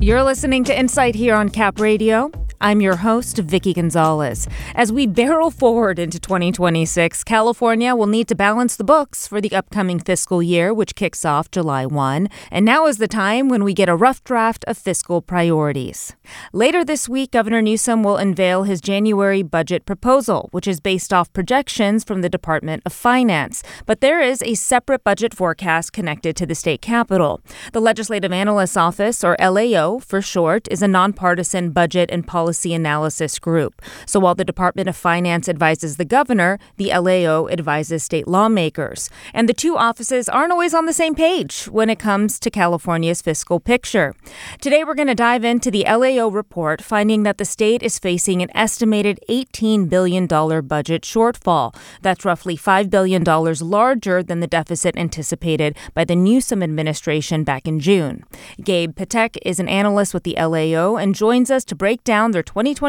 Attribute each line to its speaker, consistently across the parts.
Speaker 1: You're listening to Insight here on Cap Radio. I'm your host, Vicky Gonzalez. As we barrel forward into 2026, California will need to balance the books for the upcoming fiscal year, which kicks off July 1. And now is the time when we get a rough draft of fiscal priorities. Later this week, Governor Newsom will unveil his January budget proposal, which is based off projections from the Department of Finance. But there is a separate budget forecast connected to the state capitol. The Legislative Analyst's Office, or LAO for short, is a nonpartisan budget and policy analysis group. So while the Department of Finance advises the governor, the LAO advises state lawmakers. And the two offices aren't always on the same page when it comes to California's fiscal picture. Today, we're going to dive into the LAO report, finding that the state is facing an estimated $18 billion budget shortfall. That's roughly $5 billion larger than the deficit anticipated by the Newsom administration back in June. Gabe Patek is an analyst with the LAO and joins us to break down their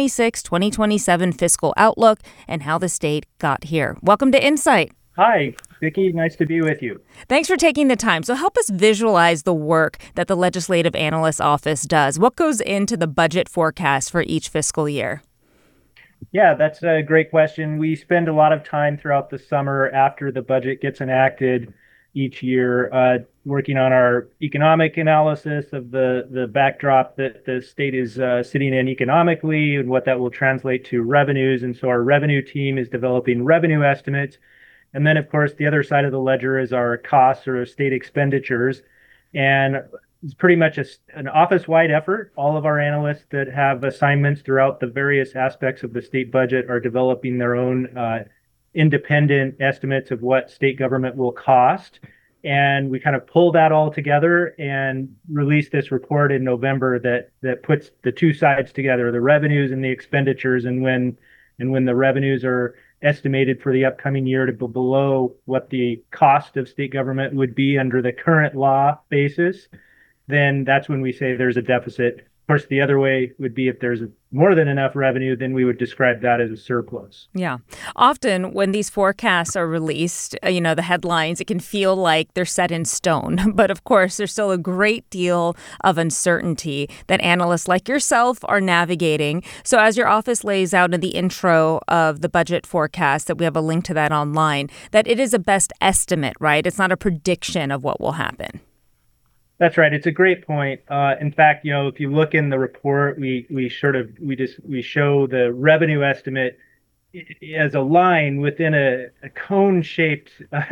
Speaker 1: 2026-2027 fiscal outlook and how the state got here. Welcome to Insight.
Speaker 2: Hi, Vicki. Nice to be with you.
Speaker 1: Thanks for taking the time. So help us visualize the work that the Legislative Analyst's Office does. What goes into the budget forecast for each fiscal year?
Speaker 2: Yeah, that's a great question. We spend a lot of time throughout the summer after the budget gets enacted each year working on our economic analysis of the backdrop that the state is sitting in economically and what that will translate to revenues. And so our revenue team is developing revenue estimates. And then, of course, the other side of the ledger is our costs or state expenditures. And it's pretty much an office-wide effort. All of our analysts that have assignments throughout the various aspects of the state budget are developing their own independent estimates of what state government will cost. And we kind of pull that all together and release this report in November that puts the two sides together, the revenues and the expenditures. And when the revenues are estimated for the upcoming year to be below what the cost of state government would be under the current law basis, then that's when we say there's a deficit. Of course, the other way would be if there's more than enough revenue, then we would describe that as a surplus.
Speaker 1: Yeah. Often when these forecasts are released, the headlines, it can feel like they're set in stone. But of course, there's still a great deal of uncertainty that analysts like yourself are navigating. So as your office lays out in the intro of the budget forecast, that we have a link to that online, that it is a best estimate, right? It's not a prediction of what will happen.
Speaker 2: That's right. It's a great point. In fact, if you look in the report, we show the revenue estimate as a line within a cone-shaped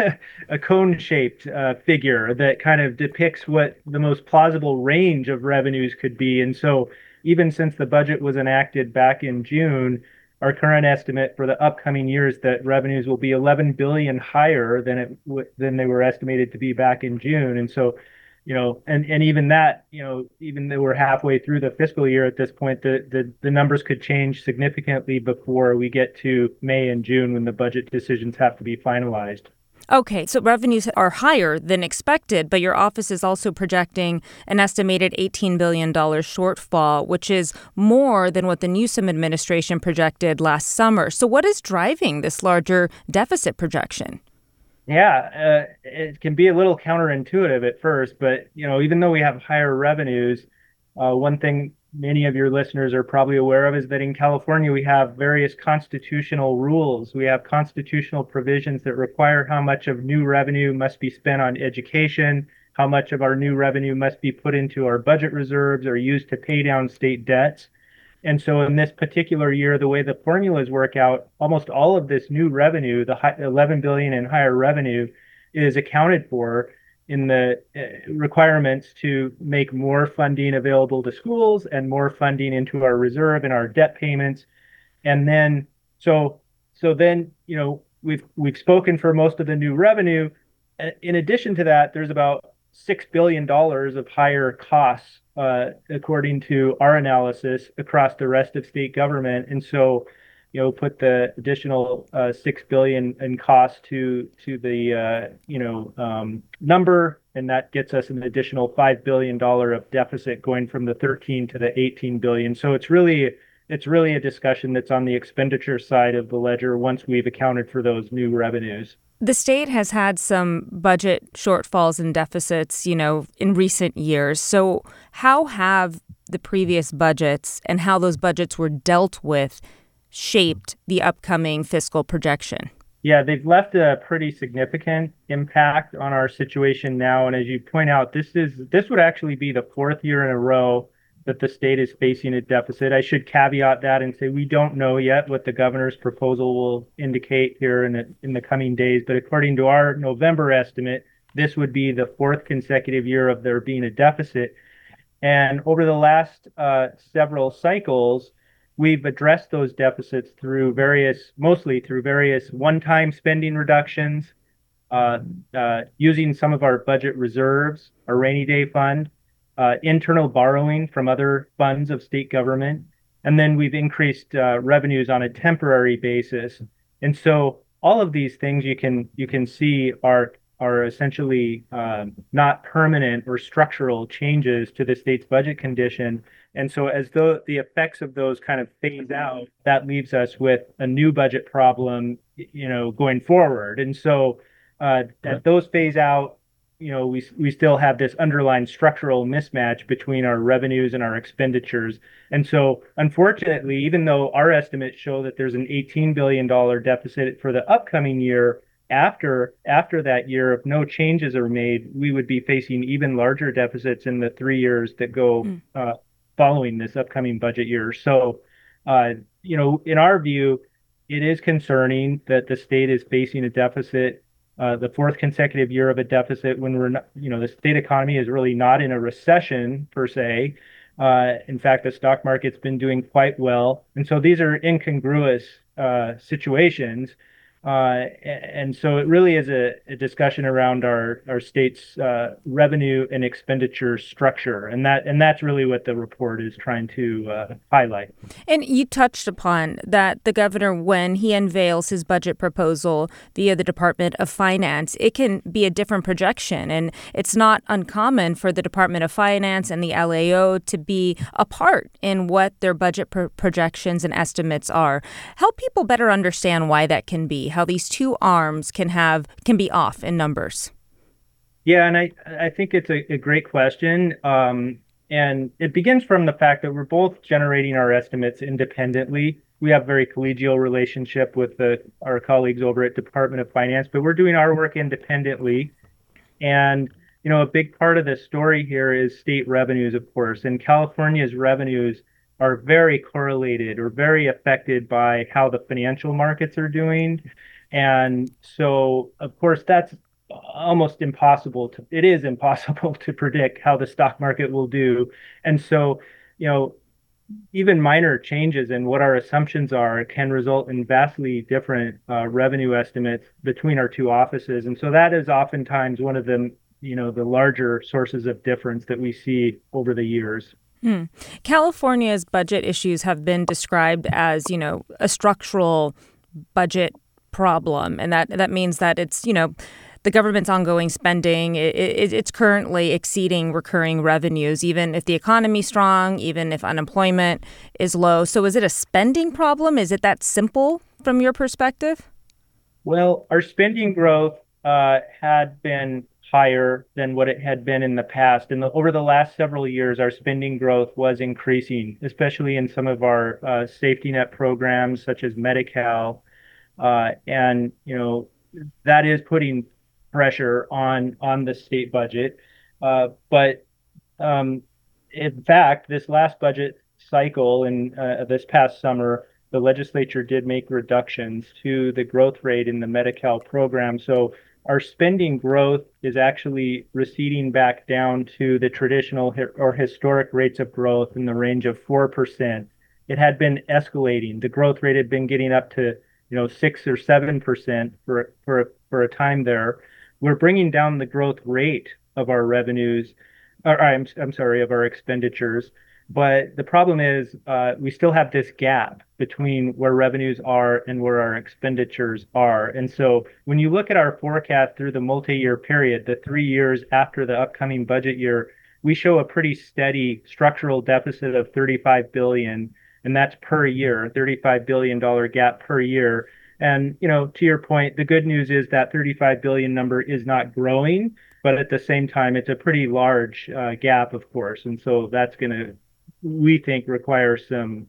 Speaker 2: figure that kind of depicts what the most plausible range of revenues could be. And so, even since the budget was enacted back in June, our current estimate for the upcoming years that revenues will be $11 billion higher than they were estimated to be back in June. And so, and even that, even though we're halfway through the fiscal year at this point, the numbers could change significantly before we get to May and June when the budget decisions have to be finalized.
Speaker 1: Okay, so revenues are higher than expected, but your office is also projecting an estimated $18 billion shortfall, which is more than what the Newsom administration projected last summer. So what is driving this larger deficit projection?
Speaker 2: Yeah, it can be a little counterintuitive at first, but even though we have higher revenues, one thing many of your listeners are probably aware of is that in California we have various constitutional rules. We have constitutional provisions that require how much of new revenue must be spent on education, how much of our new revenue must be put into our budget reserves or used to pay down state debts. And so in this particular year, the way the formulas work out, almost all of this new revenue, the $11 billion in higher revenue, is accounted for in the requirements to make more funding available to schools and more funding into our reserve and our debt payments. And then, so then, we've spoken for most of the new revenue. In addition to that, there's about $6 billion of higher costs, according to our analysis, across the rest of state government. And so, put the additional $6 billion in cost to the number, and that gets us an additional $5 billion of deficit going from the 13 to the 18 billion. So it's really a discussion that's on the expenditure side of the ledger once we've accounted for those new revenues.
Speaker 1: The state has had some budget shortfalls and deficits, in recent years. So how have the previous budgets and how those budgets were dealt with shaped the upcoming fiscal projection?
Speaker 2: Yeah, they've left a pretty significant impact on our situation now. And as you point out, this would actually be the fourth year in a row that the state is facing a deficit. I should caveat that and say we don't know yet what the governor's proposal will indicate here in the coming days. But according to our November estimate, this would be the fourth consecutive year of there being a deficit. And over the last several cycles, we've addressed those deficits mostly through various one-time spending reductions, using some of our budget reserves, our rainy day fund, internal borrowing from other funds of state government, and then we've increased revenues on a temporary basis. And so all of these things you can see are essentially not permanent or structural changes to the state's budget condition. And so as though the effects of those kind of phase out, that leaves us with a new budget problem, going forward. And so as those phase out, we still have this underlying structural mismatch between our revenues and our expenditures. And so unfortunately, even though our estimates show that there's an $18 billion deficit for the upcoming year, after that year, if no changes are made, we would be facing even larger deficits in the 3 years that go following this upcoming budget year. So, in our view, it is concerning that the state is facing a deficit, the fourth consecutive year of a deficit when we're not, the state economy is really not in a recession per se. In fact, the stock market's been doing quite well. And so these are incongruous situations. And so it really is a discussion around our state's revenue and expenditure structure, and that's really what the report is trying to highlight.
Speaker 1: And you touched upon that the governor, when he unveils his budget proposal via the Department of Finance, it can be a different projection, and it's not uncommon for the Department of Finance and the LAO to be apart in what their budget projections and estimates are. Help people better understand why that can be. How these two arms can be off in numbers.
Speaker 2: Yeah, and I think it's a great question. And it begins from the fact that we're both generating our estimates independently. We have a very collegial relationship with our colleagues over at Department of Finance, but we're doing our work independently. And, a big part of the story here is state revenues, of course, and California's revenues are very correlated or very affected by how the financial markets are doing. And so, of course, that's almost impossible it is impossible to predict how the stock market will do. And so, even minor changes in what our assumptions are can result in vastly different revenue estimates between our two offices. And so that is oftentimes one of the larger sources of difference that we see over the years.
Speaker 1: California's budget issues have been described as, a structural budget problem. And that means that it's, the government's ongoing spending, it's currently exceeding recurring revenues, even if the economy's strong, even if unemployment is low. So is it a spending problem? Is it that simple from your perspective?
Speaker 2: Well, our spending growth had been higher than what it had been in the past. And over the last several years, our spending growth was increasing, especially in some of our safety net programs, such as Medi-Cal. And, that is putting pressure on the state budget. But in fact, this last budget cycle and this past summer, the legislature did make reductions to the growth rate in the Medi-Cal program. So our spending growth is actually receding back down to the traditional or historic rates of growth in the range of 4%. It had been escalating. The growth rate had been getting up to 6 or 7% for a time there. We're bringing down the growth rate of our revenues, or I'm sorry, of our expenditures. But the problem is we still have this gap between where revenues are and where our expenditures are. And so when you look at our forecast through the multi-year period, the 3 years after the upcoming budget year, we show a pretty steady structural deficit of $35 billion, and that's per year, $35 billion gap per year. And, to your point, the good news is that 35 billion number is not growing, but at the same time, it's a pretty large gap, of course. And so that's going to we think requires some,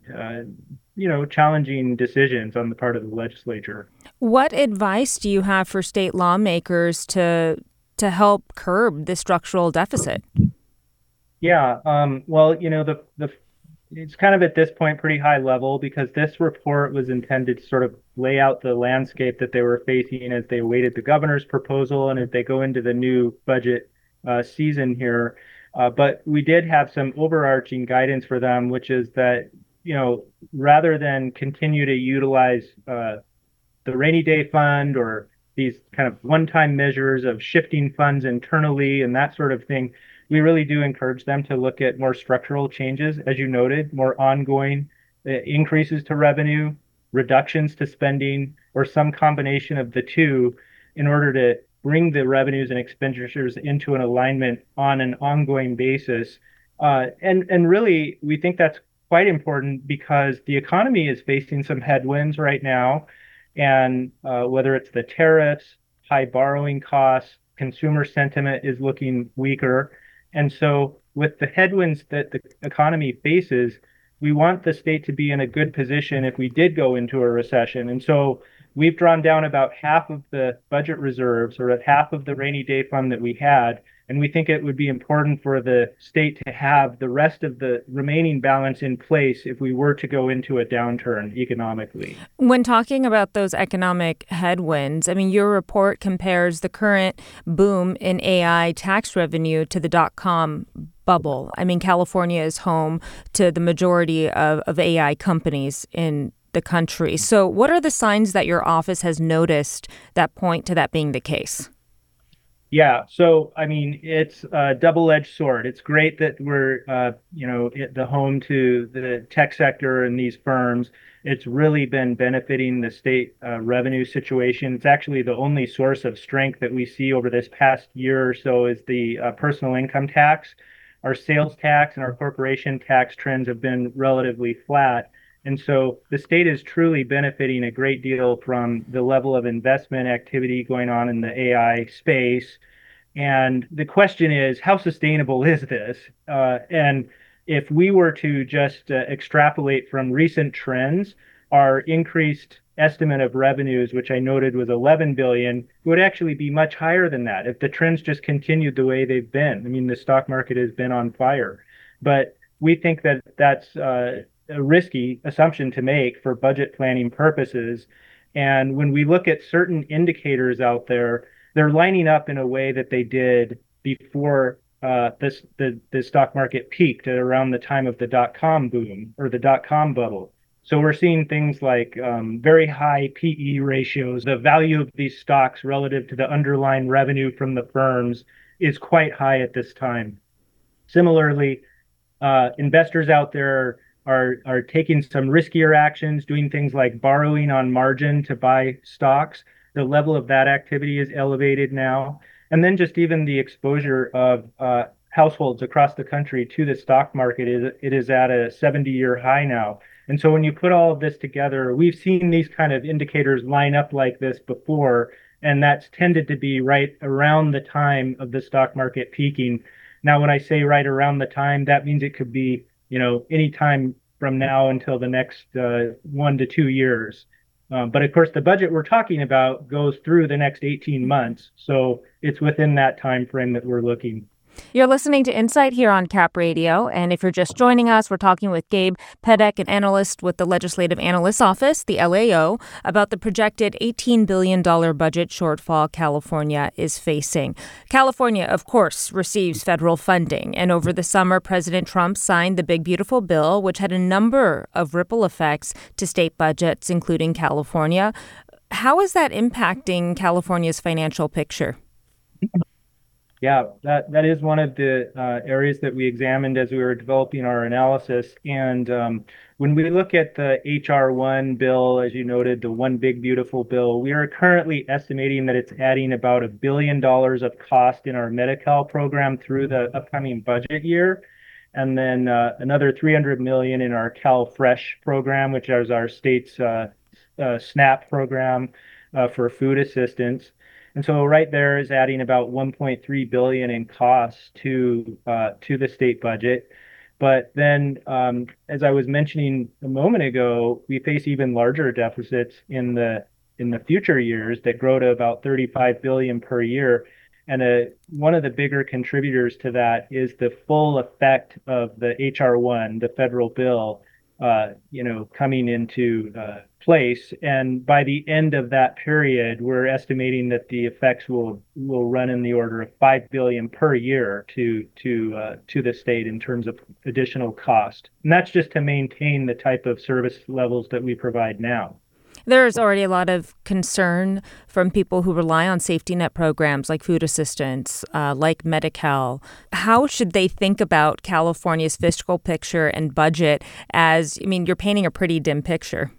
Speaker 2: challenging decisions on the part of the legislature.
Speaker 1: What advice do you have for state lawmakers to help curb the structural deficit?
Speaker 2: Yeah, well, the it's kind of at this point pretty high level because this report was intended to sort of lay out the landscape that they were facing as they awaited the governor's proposal and as they go into the new budget season here. But we did have some overarching guidance for them, which is that, rather than continue to utilize the rainy day fund or these kind of one-time measures of shifting funds internally and that sort of thing, we really do encourage them to look at more structural changes, as you noted, more ongoing increases to revenue, reductions to spending, or some combination of the two in order to bring the revenues and expenditures into an alignment on an ongoing basis. And really, we think that's quite important because the economy is facing some headwinds right now. And whether it's the tariffs, high borrowing costs, consumer sentiment is looking weaker. And so, with the headwinds that the economy faces, we want the state to be in a good position if we did go into a recession. And so, we've drawn down about half of the budget reserves or half of the rainy day fund that we had. And we think it would be important for the state to have the rest of the remaining balance in place if we were to go into a downturn economically.
Speaker 1: When talking about those economic headwinds, I mean, your report compares the current boom in AI tax revenue to the dot-com bubble. I mean, California is home to the majority of AI companies in the country. So what are the signs that your office has noticed that point to that being the case?
Speaker 2: Yeah, so I mean, it's a double-edged sword. It's great that we're, the home to the tech sector and these firms. It's really been benefiting the state revenue situation. It's actually the only source of strength that we see over this past year or so is the personal income tax. Our sales tax and our corporation tax trends have been relatively flat. And so the state is truly benefiting a great deal from the level of investment activity going on in the AI space. And the question is, how sustainable is this? And if we were to just extrapolate from recent trends, our increased estimate of revenues, which I noted was 11 billion, would actually be much higher than that if the trends just continued the way they've been. I mean, the stock market has been on fire, but we think that that's a risky assumption to make for budget planning purposes. And when we look at certain indicators out there, they're lining up in a way that they did before the stock market peaked at around the time of the dot-com boom or the dot-com bubble. So we're seeing things like very high PE ratios. The value of these stocks relative to the underlying revenue from the firms is quite high at this time. Similarly, investors out there are taking some riskier actions, doing things like borrowing on margin to buy stocks. The level of that activity is elevated now. And then just even the exposure of households across the country to the stock market is at a 70-year high now. And so when you put all of this together, we've seen these kind of indicators line up like this before, and that's tended to be right around the time of the stock market peaking. Now, when I say right around the time, that means it could be, any time from now until the next 1 to 2 years. But of course, the budget we're talking about goes through the next 18 months. So it's within that time frame that we're looking.
Speaker 1: You're listening to Insight here on Cap Radio. And if you're just joining us, we're talking with Gabe Pedek, an analyst with the Legislative Analyst's Office, the LAO, about the projected $18 billion budget shortfall California is facing. California, of course, receives federal funding. And over the summer, President Trump signed the Big Beautiful Bill, which had a number of ripple effects to state budgets, including California. How is that impacting California's financial picture?
Speaker 2: Yeah, that is one of the areas that we examined as we were developing our analysis. And when we look at the HR1 bill, as you noted, the One Big Beautiful Bill, we are currently estimating that it's adding about $1 billion of cost in our Medi-Cal program through the upcoming budget year. And then another 300 million in our CalFresh program, which is our state's SNAP program for food assistance. And so right there is adding about 1.3 billion in costs to the state budget. But then, as I was mentioning a moment ago, we face even larger deficits in the future years that grow to about 35 billion per year. And one of the bigger contributors to that is the full effect of the HR1, the federal bill, coming into place. And by the end of that period, we're estimating that the effects will run in the order of 5 billion per year to the state in terms of additional cost. And that's just to maintain the type of service levels that we provide now.
Speaker 1: There's already a lot of concern from people who rely on safety net programs like food assistance, like Medi-Cal. How should they think about California's fiscal picture and budget you're painting a pretty dim picture.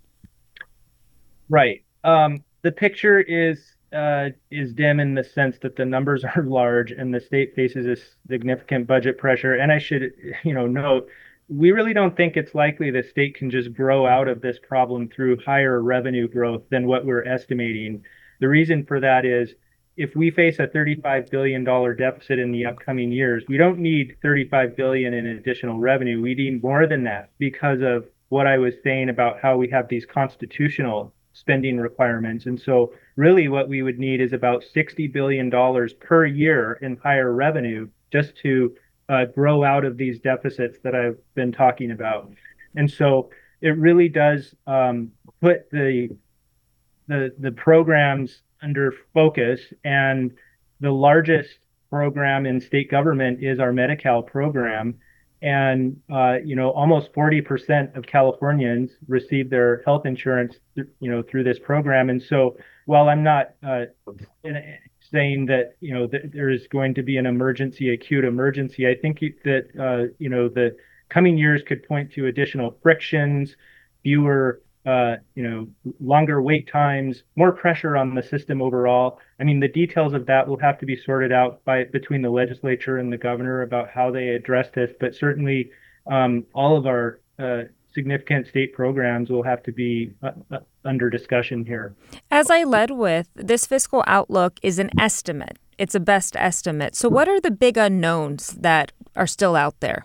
Speaker 2: Right. The picture is dim in the sense that the numbers are large and the state faces a significant budget pressure. And I should, note, we really don't think it's likely the state can just grow out of this problem through higher revenue growth than what we're estimating. The reason for that is if we face a $35 billion deficit in the upcoming years, we don't need 35 billion in additional revenue. We need more than that because of what I was saying about how we have these constitutional spending requirements. And so really what we would need is about $60 billion per year in higher revenue just to grow out of these deficits that I've been talking about. And so it really does put the programs under focus. And the largest program in state government is our Medi-Cal program. And almost 40% of Californians receive their health insurance, through this program. And so while I'm not saying that that there is going to be an acute emergency, I think that the coming years could point to additional frictions, fewer longer wait times, more pressure on the system overall. I mean, the details of that will have to be sorted out between the legislature and the governor about how they address this. But certainly, all of our significant state programs will have to be under discussion here.
Speaker 1: As I led with, this fiscal outlook is an estimate. It's a best estimate. So what are the big unknowns that are still out there?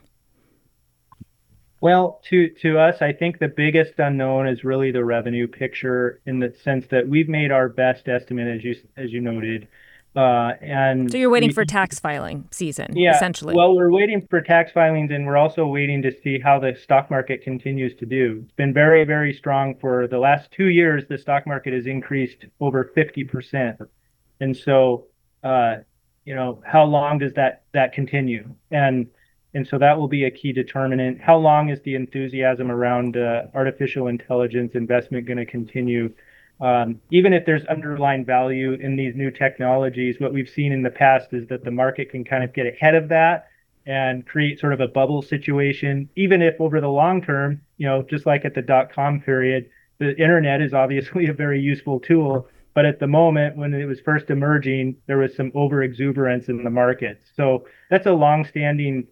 Speaker 2: Well, to us, I think the biggest unknown is really the revenue picture in the sense that we've made our best estimate, as you noted. And
Speaker 1: so you're waiting for tax filing season, essentially.
Speaker 2: Well, we're waiting for tax filings, and we're also waiting to see how the stock market continues to do. It's been very, very strong for the last 2 years. The stock market has increased over 50%. And so, how long does that continue? And so that will be a key determinant. How long is the enthusiasm around artificial intelligence investment going to continue? Even if there's underlying value in these new technologies, what we've seen in the past is that the market can kind of get ahead of that and create sort of a bubble situation. Even if over the long term, just like at the .com period, the internet is obviously a very useful tool. But at the moment, when it was first emerging, there was some over exuberance in the market. So that's a longstanding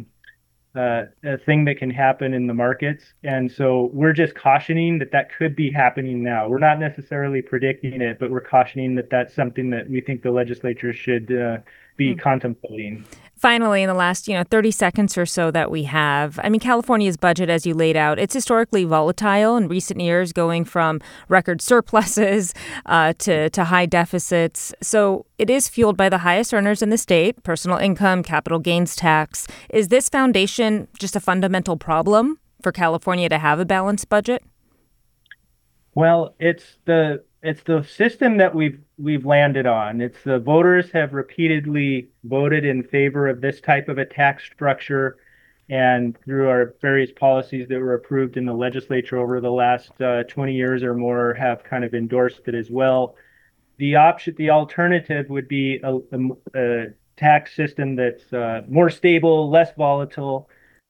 Speaker 2: a thing that can happen in the markets. And so we're just cautioning that could be happening now. We're not necessarily predicting it, but we're cautioning that that's something that we think the legislature should be contemplating.
Speaker 1: Finally, in the last 30 seconds or so that we have, California's budget, as you laid out, it's historically volatile in recent years, going from record surpluses to high deficits. So it is fueled by the highest earners in the state, personal income, capital gains tax. Is this foundation just a fundamental problem for California to have a balanced budget?
Speaker 2: Well, it's the system that we've landed on. It's the voters have repeatedly voted in favor of this type of a tax structure, and through our various policies that were approved in the legislature over the last 20 years or more have kind of endorsed it as well. The alternative would be a tax system that's more stable, less volatile,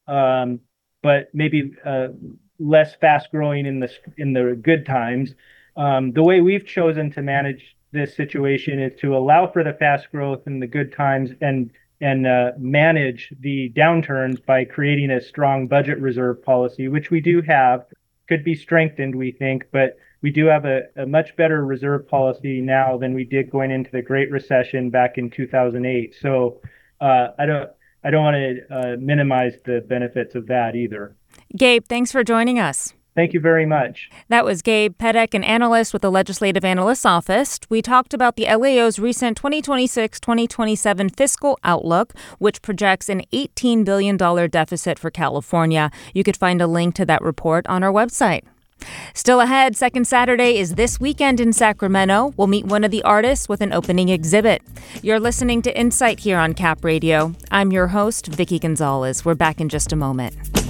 Speaker 2: but maybe less fast growing in the good times. The way we've chosen to manage this situation is to allow for the fast growth in the good times and manage the downturns by creating a strong budget reserve policy, which we do have, could be strengthened, we think, but we do have a much better reserve policy now than we did going into the Great Recession back in 2008. So I don't want to minimize the benefits of that either.
Speaker 1: Gabe, thanks for joining us.
Speaker 2: Thank you very much.
Speaker 1: That was Gabe Pedek, an analyst with the Legislative Analyst's Office. We talked about the LAO's recent 2026-2027 fiscal outlook, which projects an $18 billion deficit for California. You could find a link to that report on our website. Still ahead, Second Saturday is this weekend in Sacramento. We'll meet one of the artists with an opening exhibit. You're listening to Insight here on Cap Radio. I'm your host, Vicki Gonzalez. We're back in just a moment.